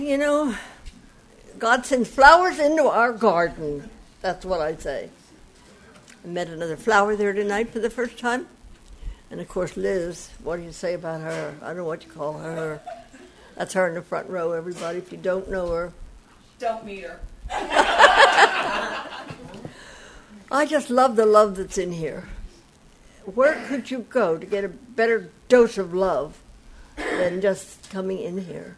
You know, God sends flowers into our garden. That's what I say. I met another flower there tonight for the first time. And, of course, Liz, what do you say about her? I don't know what you call her. That's her in the front row, everybody, if you don't know her. Don't meet her. I just love the love that's in here. Where could you go to get a better dose of love than just coming in here?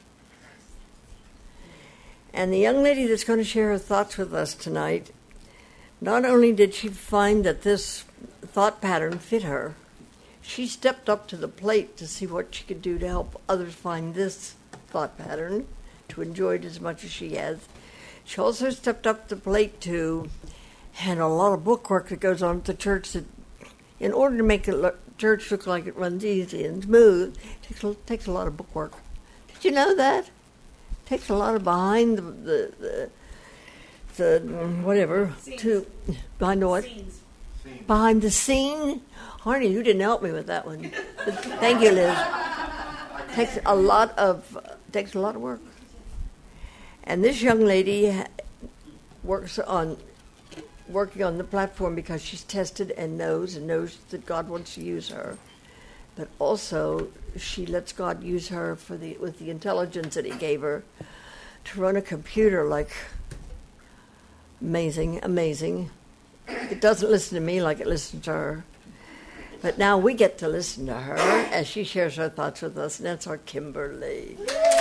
And the young lady that's going to share her thoughts with us tonight, not only did she find that this thought pattern fit her, she stepped up to the plate to see what she could do to help others find this thought pattern, to enjoy it as much as she has. She also stepped up to the plate to handle a lot of bookwork that goes on at the church that, in order to make the church look like it runs easy and smooth, takes a lot of bookwork. Did you know that? It takes a lot of behind the whatever, Scenes. Behind the what? Scenes. Behind the scene? Harney, you didn't help me with that one. But thank you, Liz. Takes a lot of work. And this young lady working on the platform because she's tested and knows that God wants to use her. But also, she lets God use her with the intelligence that He gave her to run a computer like amazing. It doesn't listen to me like it listens to her. But now we get to listen to her as she shares her thoughts with us, and that's our Kimberly.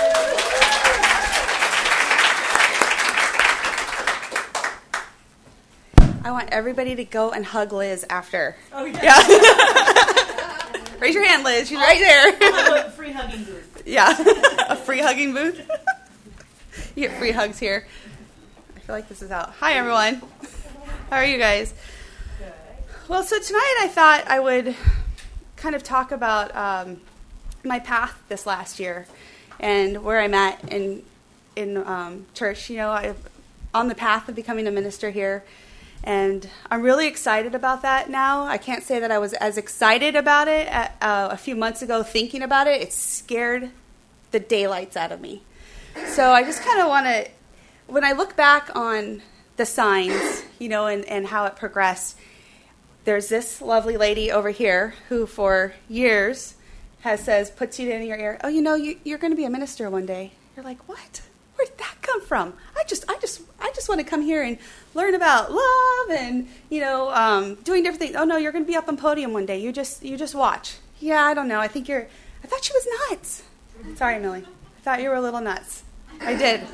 I want everybody to go and hug Liz after. Oh, yeah. Raise your hand, Liz. She's right there. I'll have a free hugging booth. Yeah, a free hugging booth. You get free hugs here. I feel like this is out. Hi, everyone. How are you guys? Good. Well, so tonight I thought I would kind of talk about my path this last year and where I'm at in church. You know, I'm on the path of becoming a minister here, and I'm really excited about that now. I can't say that I was as excited about it a few months ago thinking about it. It scared the daylights out of me. So I just kind of want to, when I look back on the signs, you know, and how it progressed, there's this lovely lady over here who for years puts you in your ear, oh, you know, you're going to be a minister one day. You're like, what? Where did that come from? I just want to come here and learn about love and, you know, doing different things. Oh, no, you're going to be up on podium one day. You just watch. Yeah, I don't know. I thought she was nuts. Sorry, Millie. I thought you were a little nuts. I did.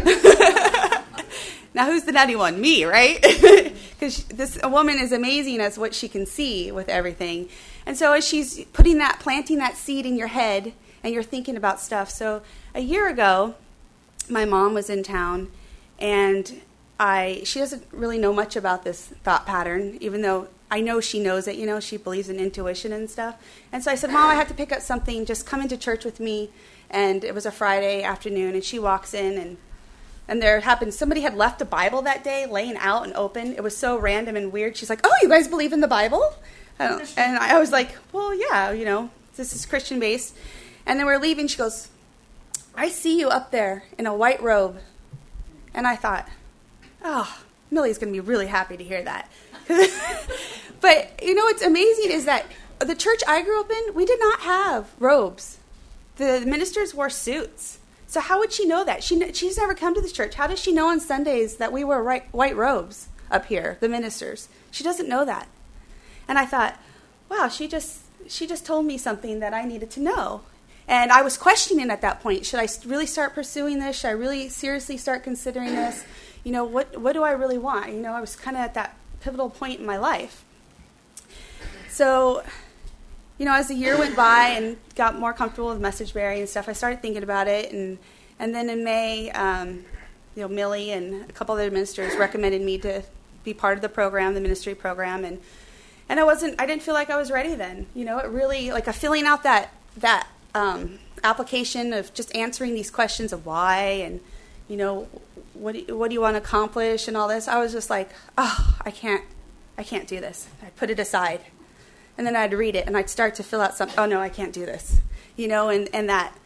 Now, who's the nutty one? Me, right? Because a woman is amazing as what she can see with everything. And so as she's planting that seed in your head, and you're thinking about stuff. So a year ago, my mom was in town, and she doesn't really know much about this thought pattern, even though I know she knows it. You know, she believes in intuition and stuff. And so I said, Mom, I have to pick up something. Just come into church with me. And it was a Friday afternoon, and she walks in, and there happened, somebody had left a Bible that day laying out and open. It was so random and weird. She's like, oh, you guys believe in the Bible? And I was like, well, yeah, you know, this is Christian-based. And then we're leaving. She goes, I see you up there in a white robe. And I thought, oh, Millie's going to be really happy to hear that. But, you know, what's amazing is that the church I grew up in, we did not have robes. The ministers wore suits. So how would she know that? She's never come to this church. How does she know on Sundays that we wear white robes up here, the ministers? She doesn't know that. And I thought, wow, she just told me something that I needed to know. And I was questioning at that point, should I really start pursuing this? Should I really seriously start considering this? You know, what do I really want? You know, I was kind of at that pivotal point in my life. So, you know, as the year went by and got more comfortable with message bearing and stuff, I started thinking about it. And then in May, you know, Millie and a couple other ministers recommended me to be part of the program, the ministry program. And I didn't feel like I was ready then. You know, it really, like filling out that application of just answering these questions of why and, you know, what do you want to accomplish and all this. I was just like, oh, I can't do this. I put it aside. And then I'd read it, and I'd start to fill out something. Oh, no, I can't do this. You know, and that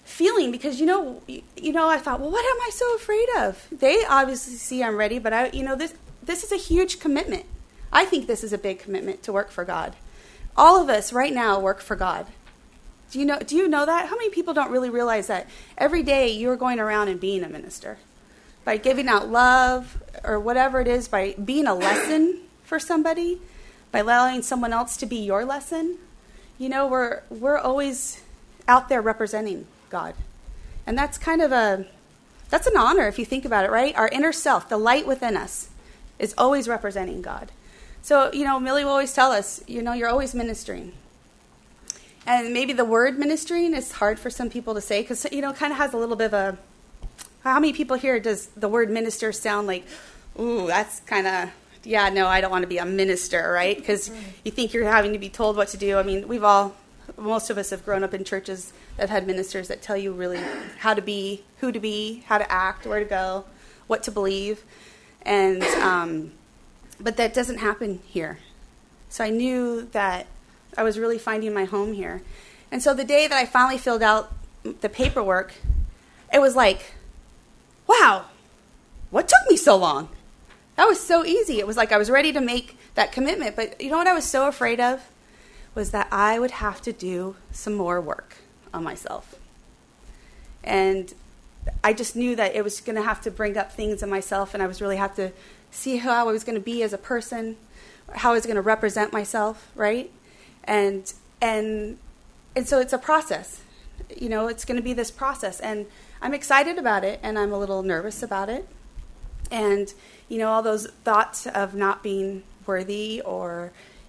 feeling, because I thought, well, what am I so afraid of? They obviously see I'm ready, but this is a huge commitment. I think this is a big commitment to work for God. All of us right now work for God. Do you know that? How many people don't really realize that every day you're going around and being a minister? By giving out love or whatever it is, by being a lesson for somebody, by allowing someone else to be your lesson. We're always out there representing God. And that's that's an honor if you think about it, right? Our inner self, the light within us, is always representing God. So, Millie will always tell us, you're always ministering. And maybe the word ministering is hard for some people to say because, it kind of has a little bit of a... How many people here does the word minister sound like, ooh, that's kind of, yeah, no, I don't want to be a minister, right? Because you think you're having to be told what to do. I mean, most of us have grown up in churches that had ministers that tell you really how to be, who to be, how to act, where to go, what to believe. And, but that doesn't happen here. So I knew that I was really finding my home here. And so the day that I finally filled out the paperwork, it was like, wow, what took me so long? That was so easy. It was like I was ready to make that commitment. But you know what I was so afraid of? Was that I would have to do some more work on myself. And I just knew that it was going to have to bring up things in myself, and I was really have to see how I was going to be as a person, how I was going to represent myself, right? And so it's a process. It's going to be this process. And I'm excited about it, and I'm a little nervous about it. And, all those thoughts of not being worthy or,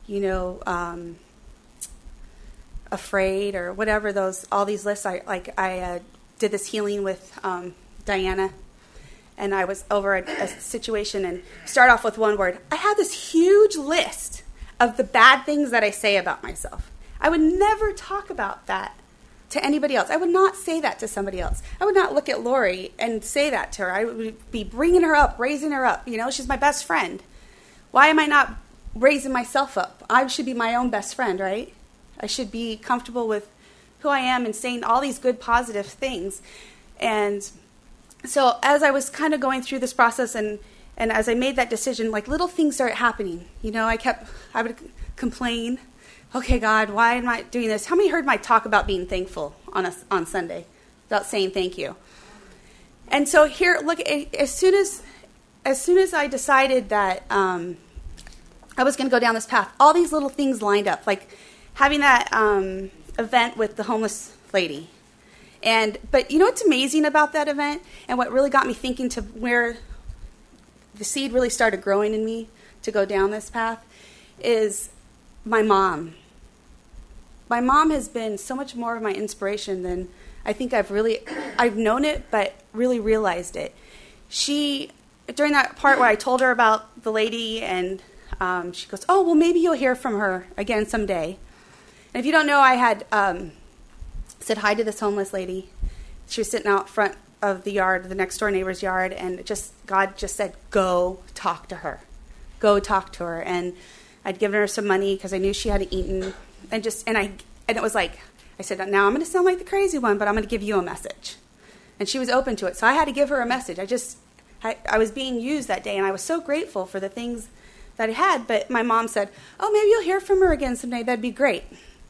afraid or whatever all these lists. I did this healing with Diana, and I was over a situation and start off with one word. I had this huge list of the bad things that I say about myself. I would never talk about that to anybody else. I would not say that to somebody else. I would not look at Lori and say that to her. I would be bringing her up, raising her up. She's my best friend. Why am I not raising myself up? I should be my own best friend, right? I should be comfortable with who I am and saying all these good, positive things. And so as I was kind of going through this process and as I made that decision, like little things started happening. I would complain. Okay, God, why am I doing this? How many heard my talk about being thankful on Sunday, about saying thank you? And so here, look, as soon as I decided that I was going to go down this path, all these little things lined up, like having that event with the homeless lady. But you know what's amazing about that event, and what really got me thinking to where the seed really started growing in me to go down this path, is my mom. My mom has been so much more of my inspiration than I think I've known it, but really realized it. During that part where I told her about the lady, and she goes, oh, well, maybe you'll hear from her again someday. And if you don't know, I had said hi to this homeless lady. She was sitting out front of the yard, the next door neighbor's yard, and God just said, go talk to her. Go talk to her. And I'd given her some money because I knew she hadn't eaten. And it was like, I said, now I'm going to sound like the crazy one, but I'm going to give you a message. And she was open to it. So I had to give her a message. I was being used that day, and I was so grateful for the things that I had. But my mom said, oh, maybe you'll hear from her again someday. That'd be great.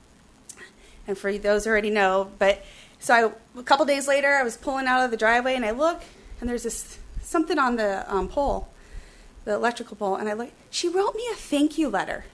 And for those who already know, a couple days later, I was pulling out of the driveway, and I look, and there's something on the pole, the electrical pole, and I look. She wrote me a thank you letter.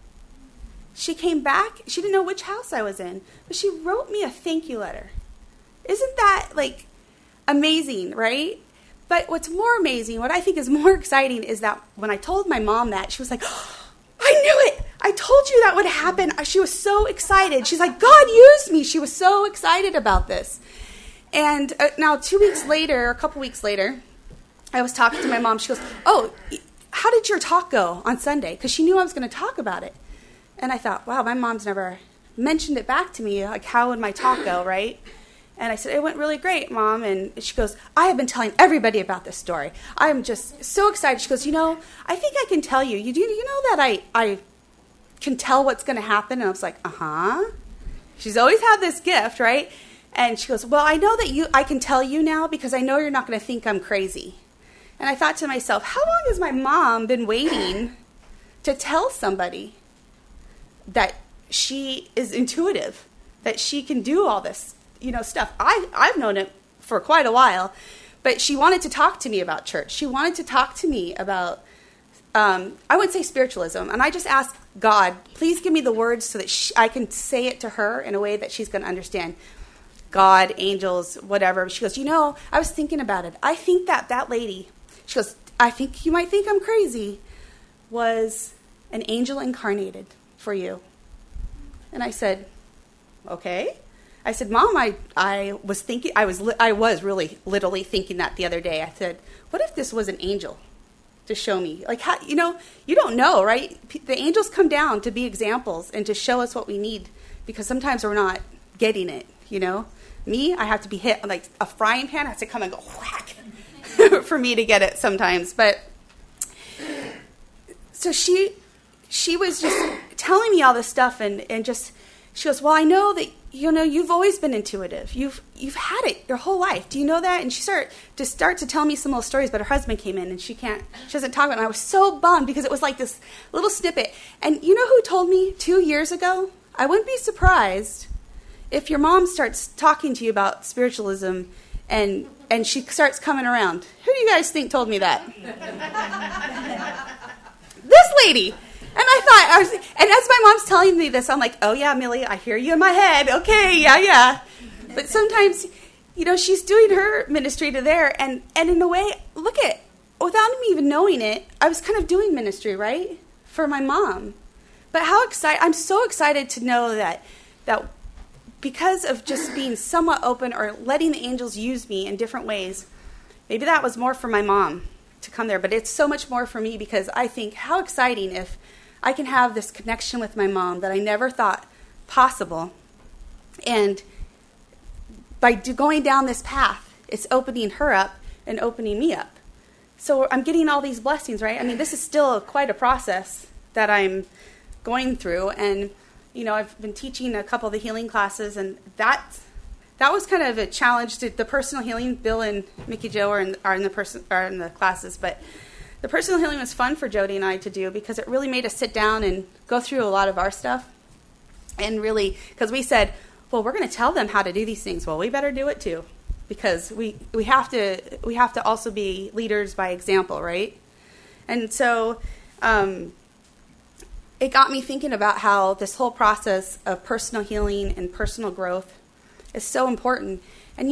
She came back. She didn't know which house I was in, but she wrote me a thank you letter. Isn't that, amazing, right? But what's more amazing, what I think is more exciting, is that when I told my mom that, she was like, oh, I knew it. I told you that would happen. She was so excited. She's like, God used me. She was so excited about this. And now 2 weeks later, a couple weeks later, I was talking to my mom. She goes, oh, how did your talk go on Sunday? Because she knew I was going to talk about it. And I thought, wow, my mom's never mentioned it back to me. Like, how would my talk go, right? And I said, it went really great, Mom. And she goes, I have been telling everybody about this story. I'm just so excited. She goes, I think I can tell you. You know that I can tell what's going to happen? And I was like, uh-huh. She's always had this gift, right? And she goes, well, I know that I can tell you now because I know you're not going to think I'm crazy. And I thought to myself, how long has my mom been waiting to tell somebody that she is intuitive, that she can do all this, stuff? I've known it for quite a while, but she wanted to talk to me about church. She wanted to talk to me about, I wouldn't say spiritualism. And I just asked God, please give me the words so that I can say it to her in a way that she's going to understand. God, angels, whatever. She goes, I was thinking about it. I think that lady, she goes, I think you might think I'm crazy, was an angel incarnated for you. And I said, okay. I said, Mom, I was really literally thinking that the other day. I said, what if this was an angel to show me? Like, how, you don't know, right? The angels come down to be examples and to show us what we need because sometimes we're not getting it, Me, I have to be hit like a frying pan has to come and go whack for me to get it sometimes. But so she was just telling me all this stuff and just she goes, well, I know that you've always been intuitive. You've had it your whole life. Do you know that? And she started to tell me some little stories, but her husband came in and she doesn't talk about it. And I was so bummed because it was like this little snippet. And you know who told me 2 years ago? I wouldn't be surprised if your mom starts talking to you about spiritualism and she starts coming around. Who do you guys think told me that? This lady. And I thought, and as my mom's telling me this, I'm like, oh yeah, Millie, I hear you in my head. Okay, yeah. But sometimes, she's doing her ministry to there. And in a way, without me even knowing it, I was kind of doing ministry, right? For my mom. But I'm so excited to know that because of just being somewhat open or letting the angels use me in different ways, maybe that was more for my mom to come there. But it's so much more for me because I think how exciting if I can have this connection with my mom that I never thought possible. And by going down this path, it's opening her up and opening me up. So I'm getting all these blessings, right? I mean, this is still quite a process that I'm going through. And, I've been teaching a couple of the healing classes, and that was kind of a challenge to the personal healing. Bill and Mickey Joe are in the classes, but the personal healing was fun for Jody and I to do because it really made us sit down and go through a lot of our stuff. And really, because we said, well, we're going to tell them how to do these things. Well, we better do it too, because we have to also be leaders by example, right? And so it got me thinking about how this whole process of personal healing and personal growth is so important. And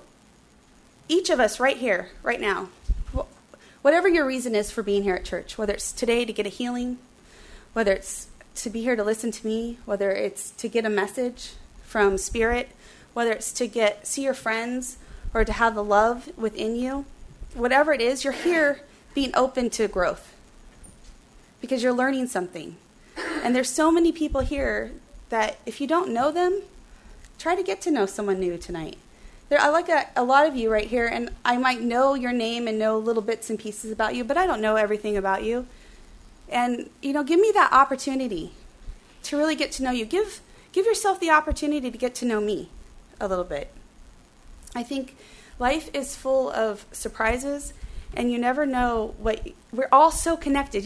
each of us right here, right now, whatever your reason is for being here at church, whether it's today to get a healing, whether it's to be here to listen to me, whether it's to get a message from Spirit, whether it's to see your friends or to have the love within you, whatever it is, you're here being open to growth because you're learning something. And there's so many people here that if you don't know them, try to get to know someone new tonight. I like a lot of you right here, and I might know your name and know little bits and pieces about you, but I don't know everything about you. And, give me that opportunity to really get to know you. Give yourself the opportunity to get to know me a little bit. I think life is full of surprises, and you never know we're all so connected.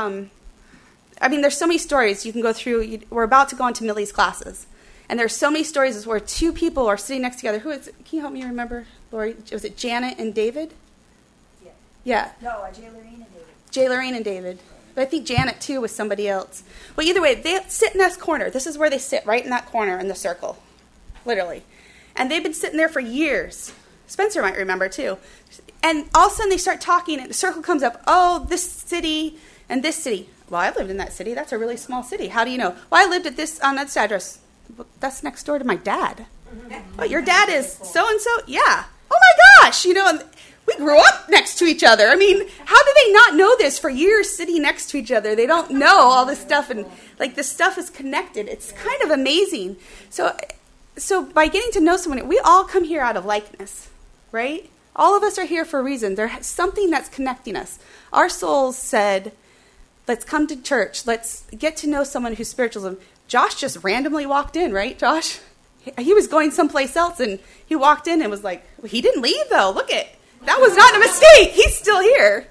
There's so many stories you can go through. We're about to go into Millie's classes. And there's so many stories where two people are sitting next together. Can you help me remember, Lori? Was it Janet and David? Yeah. No, Jay Lorene and David. Jay Lorene and David. But I think Janet, too, was somebody else. Well, either way, they sit in this corner. This is where they sit, right in that corner in the circle, literally. And they've been sitting there for years. Spencer might remember, too. And all of a sudden they start talking, and the circle comes up. Oh, this city and this city. Well, I lived in that city. That's a really small city. How do you know? Well, I lived on this address. That's next door to my dad. Oh, your dad is so-and-so? Yeah. Oh, my gosh. We grew up next to each other. I mean, how do they not know this for years sitting next to each other? They don't know all this stuff. And, this stuff is connected. It's kind of amazing. So by getting to know someone, we all come here out of likeness, right? All of us are here for a reason. There's something that's connecting us. Our souls said, let's come to church. Let's get to know someone who's spiritualism. Josh just randomly walked in, right, Josh? He was going someplace else, and he walked in and was like, well, he didn't leave, though. Look it. That was not a mistake. He's still here.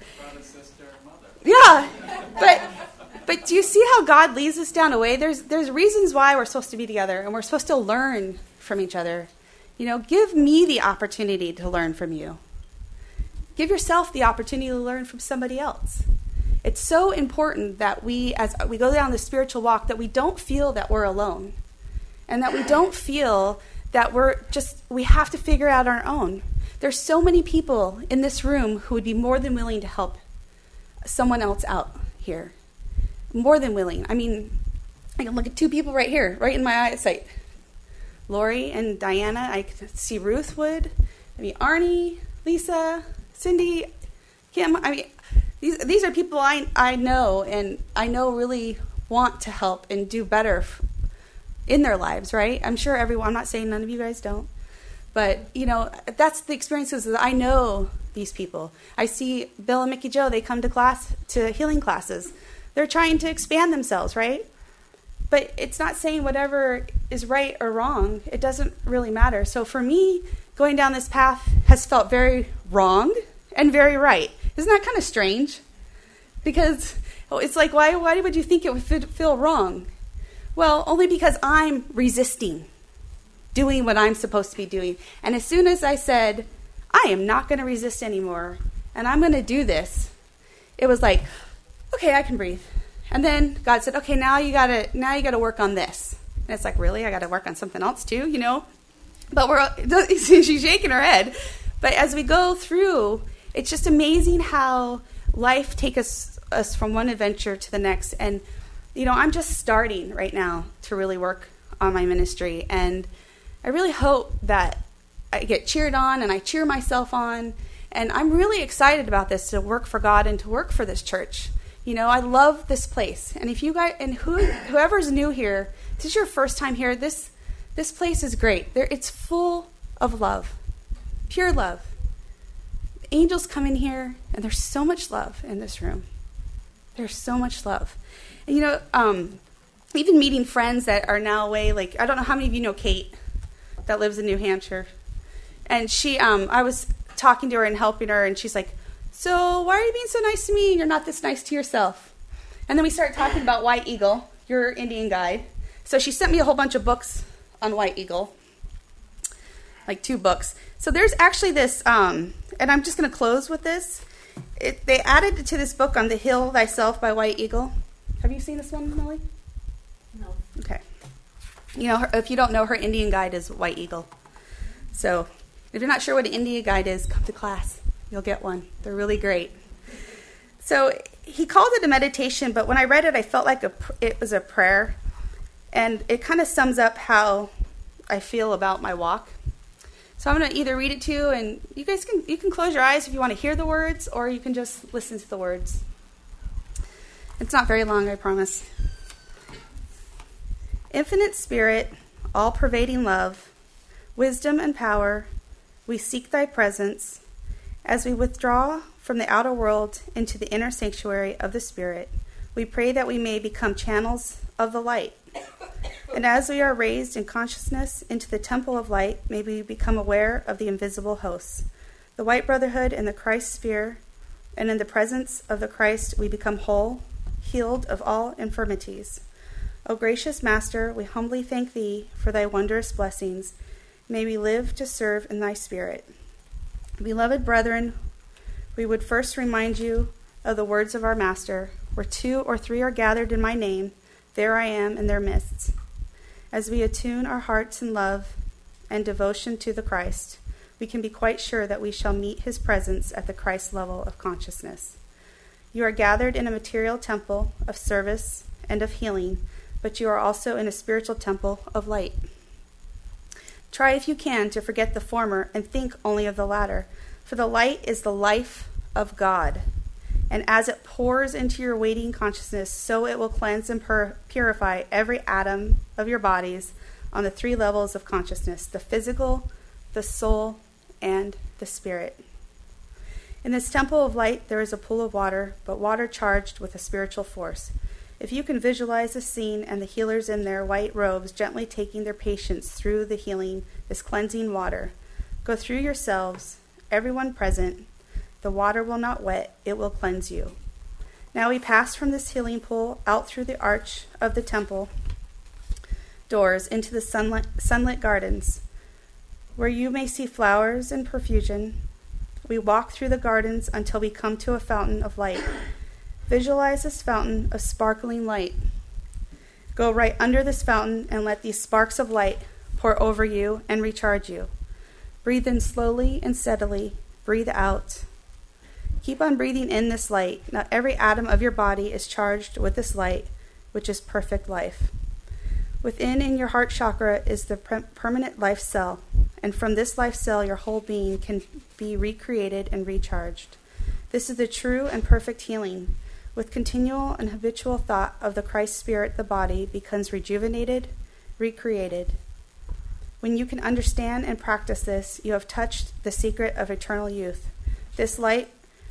Yeah. But do you see how God leads us down a way? There's reasons why we're supposed to be together, and we're supposed to learn from each other. Give me the opportunity to learn from you. Give yourself the opportunity to learn from somebody else. It's so important that as we go down the spiritual walk, that we don't feel that we're alone. And that we don't feel that we have to figure out our own. There's so many people in this room who would be more than willing to help someone else out here. More than willing. I mean, I can look at two people right here, right in my eyesight. Lori and Diana. I can see Ruth would. Arnie, Lisa, Cindy, Kim. These are people I know, and I know really want to help and do better in their lives, right? I'm sure everyone, I'm not saying none of you guys don't, but, that's the experiences that I know these people. I see Bill and Mickey Joe, they come to healing classes. They're trying to expand themselves, right? But it's not saying whatever is right or wrong. It doesn't really matter. So for me, going down this path has felt very wrong and very right. Isn't that kind of strange? Because it's like, why would you think it would feel wrong? Well, only because I'm resisting doing what I'm supposed to be doing. And as soon as I said, I am not going to resist anymore, and I'm going to do this, it was like, okay, I can breathe. And then God said, okay, now you got to work on this. And it's like, really? I got to work on something else too, But she's shaking her head. But as we go through, it's just amazing how life takes us from one adventure to the next. And I'm just starting right now to really work on my ministry. And I really hope that I get cheered on and I cheer myself on. And I'm really excited about this, to work for God and to work for this church. I love this place. And if you guys, and whoever's new here, this is your first time here, this place is great. It's full of love, pure love. Angels come in here, and there's so much love in this room. There's so much love. And even meeting friends that are now away, like, I don't know how many of you know Kate that lives in New Hampshire. And she, I was talking to her and helping her, and she's like, so why are you being so nice to me and you're not this nice to yourself? And then we started talking about White Eagle, your Indian guide. So she sent me a whole bunch of books on White Eagle, like 2 books. So there's actually this, and I'm just going to close with this. They added to this book on The Hill Thyself by White Eagle. Have you seen this one, Molly? No. Okay. If you don't know, her Indian guide is White Eagle. So if you're not sure what an Indian guide is, come to class. You'll get one. They're really great. So he called it a meditation, but when I read it, I felt like it was a prayer. And it kind of sums up how I feel about my walk. So I'm going to either read it to you, and you guys can close your eyes if you want to hear the words, or you can just listen to the words. It's not very long, I promise. Infinite Spirit, all-pervading love, wisdom and power, we seek thy presence as we withdraw from the outer world into the inner sanctuary of the Spirit. We pray that we may become channels of the light. And as we are raised in consciousness into the temple of light, may we become aware of the invisible hosts, the White Brotherhood and the Christ sphere, and in the presence of the Christ we become whole, healed of all infirmities. O gracious Master, we humbly thank thee for thy wondrous blessings. May we live to serve in thy Spirit. Beloved brethren, we would first remind you of the words of our Master, where 2 or 3 are gathered in my name, there I am in their midst. As we attune our hearts in love and devotion to the Christ, we can be quite sure that we shall meet his presence at the Christ level of consciousness. You are gathered in a material temple of service and of healing, but you are also in a spiritual temple of light. Try if you can to forget the former and think only of the latter, for the light is the life of God. And as it pours into your waiting consciousness, so it will cleanse and purify every atom of your bodies on the 3 levels of consciousness, the physical, the soul, and the spirit. In this temple of light, there is a pool of water, but water charged with a spiritual force. If you can visualize the scene and the healers in their white robes gently taking their patients through the healing, this cleansing water, go through yourselves, everyone present. The water will not wet, it will cleanse you. Now we pass from this healing pool out through the arch of the temple doors into the sunlit gardens, where you may see flowers in profusion. We walk through the gardens until we come to a fountain of light. Visualize this fountain of sparkling light. Go right under this fountain and let these sparks of light pour over you and recharge you. Breathe in slowly and steadily. Breathe out. Keep on breathing in this light. Now every atom of your body is charged with this light, which is perfect life. Within in your heart chakra is the permanent life cell, and from this life cell your whole being can be recreated and recharged. This is the true and perfect healing. With continual and habitual thought of the Christ Spirit, the body becomes rejuvenated, recreated. When you can understand and practice this, you have touched the secret of eternal youth. This light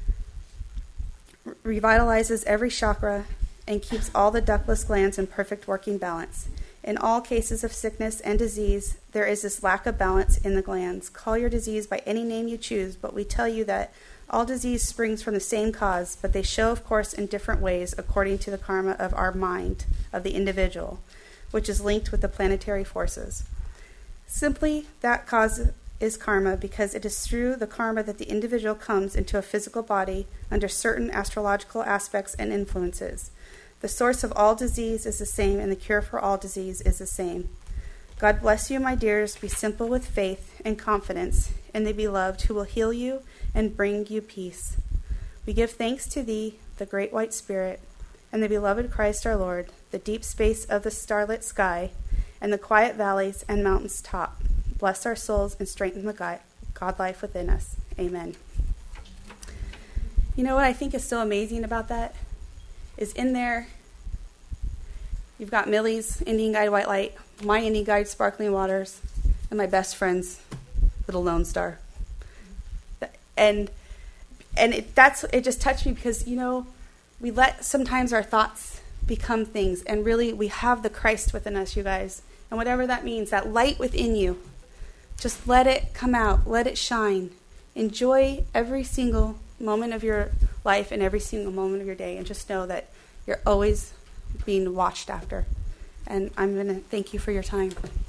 revitalizes every chakra and keeps all the ductless glands in perfect working balance. In all cases of sickness and disease, there is this lack of balance in the glands. Call your disease by any name you choose, but we tell you that all disease springs from the same cause, but they show, of course, in different ways according to the karma of our mind, of the individual, which is linked with the planetary forces. Simply, that cause is karma because it is through the karma that the individual comes into a physical body under certain astrological aspects and influences. The source of all disease is the same, and the cure for all disease is the same. God bless you, my dears. Be simple with faith and confidence in the beloved who will heal you and bring you peace. We give thanks to thee, the great white Spirit, and the beloved Christ our Lord, the deep space of the starlit sky, and the quiet valleys and mountains top. Bless our souls and strengthen the God life within us. Amen. You know what I think is so amazing about that? Is in there, you've got Millie's Indian Guide White Light, my Indian Guide Sparkling Waters, and my best friend's little Lone Star. And it just touched me because, you know, we let sometimes our thoughts become things, and really we have the Christ within us, you guys. And whatever that means, that light within you, just let it come out, let it shine. Enjoy every single moment of your life and every single moment of your day, and just know that you're always being watched after. And I'm going to thank you for your time.